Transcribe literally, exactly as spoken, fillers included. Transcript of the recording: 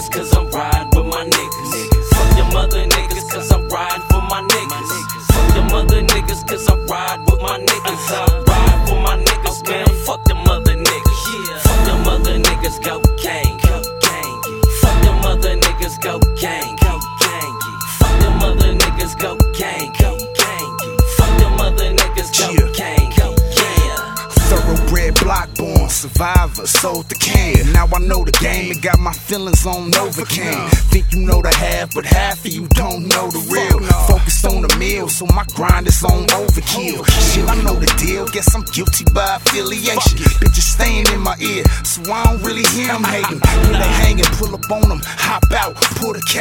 niggas, cause I'm riding with my niggas. Fuck them other niggas, cause I'm riding for my niggas. Fuck them other niggas, cause I'm riding with my niggas. I'm riding for my niggas, man. Fuck them other niggas. Fuck them other niggas, go gang. Fuck them other niggas, go gang. Fuck them other niggas, go gang. Fuck them other niggas, go gang. Thoroughbred, block born, survivor, sold the can. Now I know the game and got my feelings on Novocaine. Think you know the half, but half of you don't know the real. Focused on the meal, so my grind is on overkill. Shit, I know the deal, guess I'm guilty by affiliation. Bitches staying in my ear, so I don't really hear them hating. When they hanging, pull up on them, hop out, pull the cap.